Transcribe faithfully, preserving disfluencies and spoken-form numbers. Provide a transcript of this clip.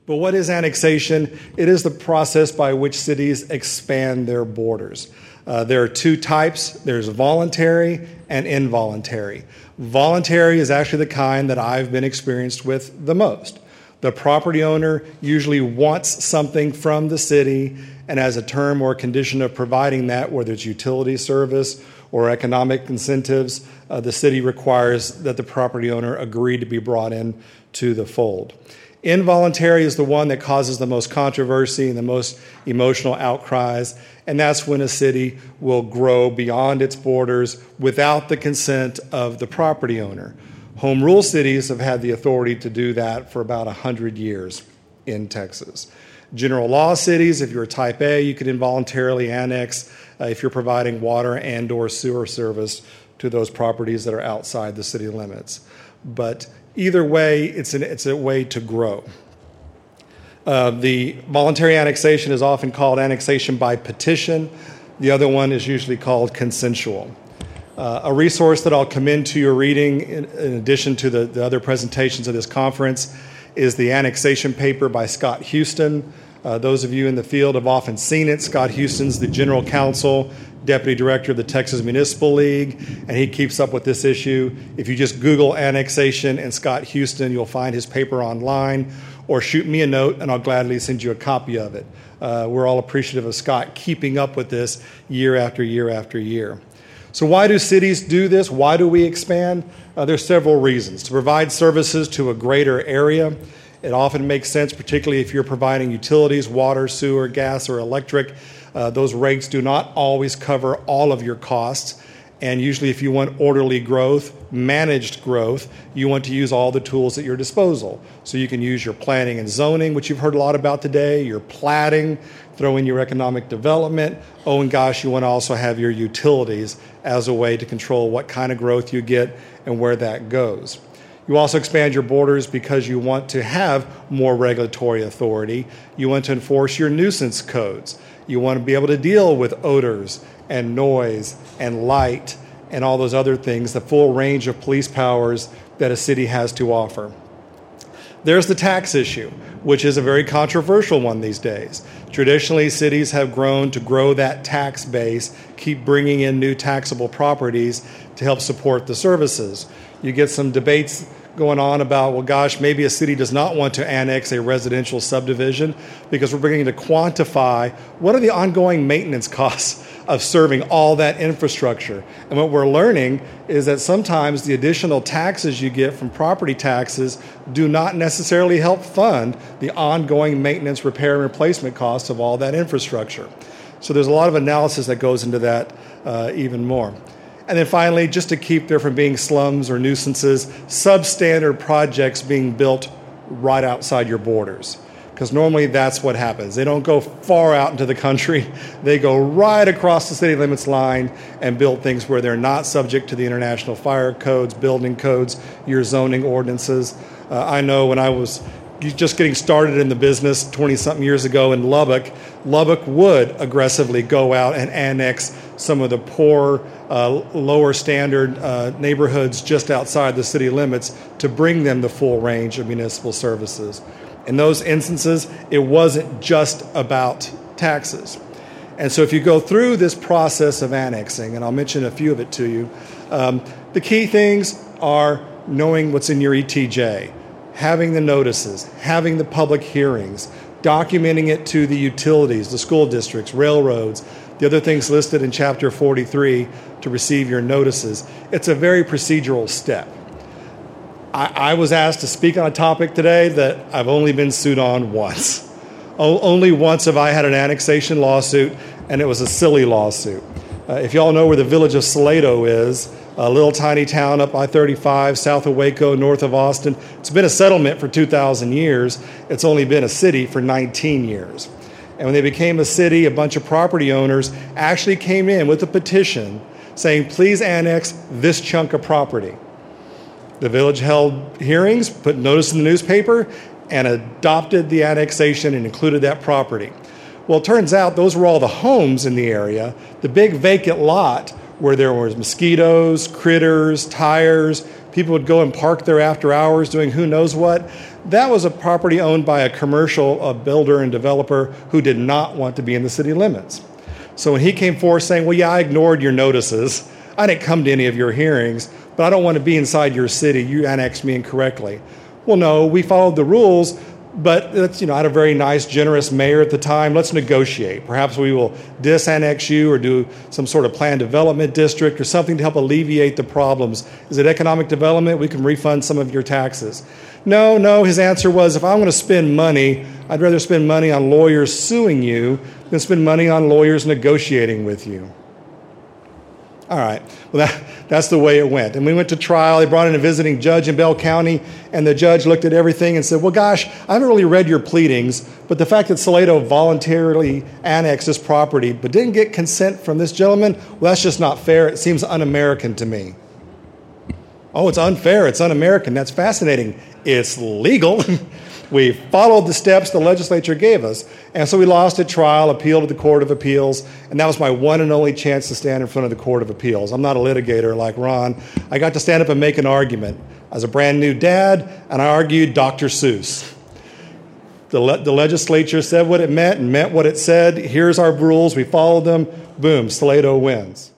But what is annexation? It is the process by which cities expand their borders. Uh, there are two types. There's voluntary and involuntary. Voluntary is actually the kind that I've been experienced with the most. The property owner usually wants something from the city, and as a term or condition of providing that, whether it's utility service or economic incentives, uh, the city requires that the property owner agree to be brought in to the fold. Involuntary is the one that causes the most controversy and the most emotional outcries, and that's when a city will grow beyond its borders without the consent of the property owner. Home rule cities have had the authority to do that for about one hundred years in Texas. General law cities, if you're a type A, you could involuntarily annex uh, if you're providing water and or sewer service to those properties that are outside the city limits. But either way, it's, an, it's a way to grow. Uh, the voluntary annexation is often called annexation by petition. The other one is usually called consensual. Uh, a resource that I'll commend to your reading, in, in addition to the, the other presentations of this conference, is the annexation paper by Scott Houston. Uh, those of you in the field have often seen it. Scott Houston's the general counsel, deputy director of the Texas Municipal League, and he keeps up with this issue. If you just Google annexation and Scott Houston, you'll find his paper online, or shoot me a note and I'll gladly send you a copy of it. Uh, we're all appreciative of Scott keeping up with this year after year after year. So why do cities do this? Why do we expand? Uh, there's several reasons. To provide services to a greater area. It often makes sense, particularly if you're providing utilities, water, sewer, gas, or electric. Uh, those rates do not always cover all of your costs. And usually if you want orderly growth, managed growth, you want to use all the tools at your disposal. So you can use your planning and zoning, which you've heard a lot about today, your platting, throw in your economic development. Oh, and gosh, you want to also have your utilities as a way to control what kind of growth you get and where that goes. You also expand your borders because you want to have more regulatory authority. You want to enforce your nuisance codes. You want to be able to deal with odors and noise and light and all those other things, the full range of police powers that a city has to offer. There's the tax issue, which is a very controversial one these days. Traditionally, cities have grown to grow that tax base, keep bringing in new taxable properties to help support the services. You get some debates going on about, well, gosh, maybe a city does not want to annex a residential subdivision because we're beginning to quantify what are the ongoing maintenance costs of serving all that infrastructure. And what we're learning is that sometimes the additional taxes you get from property taxes do not necessarily help fund the ongoing maintenance, repair, and replacement costs of all that infrastructure. So there's a lot of analysis that goes into that uh, even more. And then finally, just to keep there from being slums or nuisances, substandard projects being built right outside your borders. Because normally that's what happens. They don't go far out into the country. They go right across the city limits line and build things where they're not subject to the international fire codes, building codes, your zoning ordinances. Uh, I know when I was just getting started in the business twenty-something years ago in Lubbock, Lubbock would aggressively go out and annex some of the poor, uh, lower standard uh, neighborhoods just outside the city limits to bring them the full range of municipal services. In those instances, it wasn't just about taxes. And so if you go through this process of annexing, and I'll mention a few of it to you, um, the key things are knowing what's in your E T J, having the notices, having the public hearings, documenting it to the utilities, the school districts, railroads, the other things listed in Chapter forty-three to receive your notices. It's a very procedural step. I, I was asked to speak on a topic today that I've only been sued on once. O- only once have I had an annexation lawsuit, and it was a silly lawsuit. Uh, if y'all know where the village of Salado is, a little tiny town up I thirty-five, south of Waco, north of Austin, it's been a settlement for two thousand years. It's only been a city for nineteen years. And when they became a city, a bunch of property owners actually came in with a petition saying, please annex this chunk of property. The village held hearings, put notice in the newspaper, and adopted the annexation and included that property. Well, it turns out those were all the homes in the area. The big vacant lot where there was mosquitoes, critters, tires, People would go and park there after hours doing who knows what. That was a property owned by a commercial uh, builder and developer who did not want to be in the city limits. So when he came forward saying, well, yeah, I ignored your notices. I didn't come to any of your hearings, but I don't want to be inside your city. You annexed me incorrectly. Well, no, we followed the rules, but it's, you know, I had a very nice, generous mayor at the time. Let's negotiate. Perhaps we will disannex you or do some sort of planned development district or something to help alleviate the problems. Is it economic development? We can refund some of your taxes. No, no, his answer was, if I'm going to spend money, I'd rather spend money on lawyers suing you than spend money on lawyers negotiating with you. All right, well, that, that's the way it went. And we went to trial. They brought in a visiting judge in Bell County, and the judge looked at everything and said, well, gosh, I haven't really read your pleadings, but the fact that Salado voluntarily annexed this property but didn't get consent from this gentleman, well, that's just not fair. It seems un-American to me. Oh, it's unfair. It's un-American. That's fascinating. It's legal. We followed the steps the legislature gave us. And so we lost at trial, appealed to the Court of Appeals, and that was my one and only chance to stand in front of the Court of Appeals. I'm not a litigator like Ron. I got to stand up and make an argument. I was a brand new dad, and I argued Doctor Seuss. The, le- the legislature said what it meant and meant what it said. Here's our rules. We followed them. Boom, Salado wins.